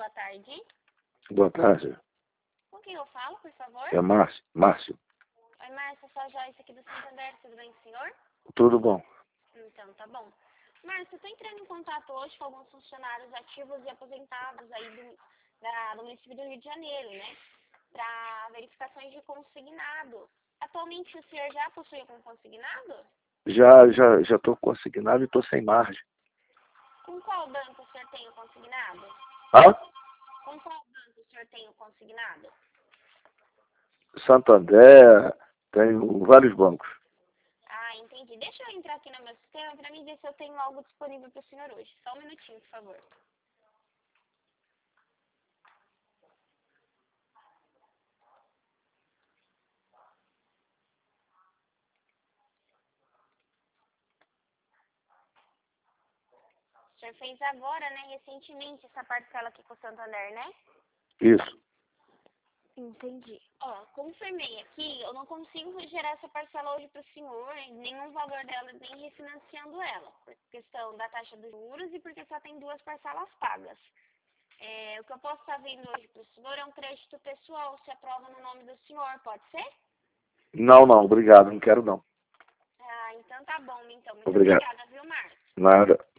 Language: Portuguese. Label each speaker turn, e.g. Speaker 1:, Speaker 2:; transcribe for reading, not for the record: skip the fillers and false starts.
Speaker 1: boa tarde.
Speaker 2: Boa tarde.
Speaker 1: Com quem eu falo, por favor?
Speaker 2: É Márcio. Márcio.
Speaker 1: Oi, Márcio, sou a Joyce aqui do Santander, tudo bem, senhor?
Speaker 2: Tudo bom.
Speaker 1: Então, tá bom. Márcio, eu tô entrando em contato hoje com alguns funcionários ativos e aposentados aí do município do Rio de Janeiro, né? Para verificações de consignado. Atualmente o senhor já possui algum consignado?
Speaker 2: Já estou consignado e estou sem margem.
Speaker 1: Com qual banco o senhor tem o consignado?
Speaker 2: Ah?
Speaker 1: Com qual banco o senhor tem o consignado?
Speaker 2: Santander, tenho vários bancos.
Speaker 1: Ah, entendi. Deixa eu entrar aqui no meu sistema para mim ver se eu tenho algo disponível para o senhor hoje. Só um minutinho, por favor. O senhor fez agora, né, recentemente, essa parcela aqui com o Santander, né?
Speaker 2: Isso.
Speaker 1: Entendi. Ó, confirmei aqui, eu não consigo gerar essa parcela hoje para o senhor, nenhum valor dela, nem refinanciando ela, por questão da taxa dos juros e porque só tem 2 parcelas pagas. O que eu posso estar vendo hoje para o senhor é um crédito pessoal, se aprova no nome do senhor, pode ser?
Speaker 2: Não, obrigado, não quero não.
Speaker 1: Ah, então tá bom, então. Muito
Speaker 2: Obrigado.
Speaker 1: obrigada, viu, Marcos?
Speaker 2: Nada.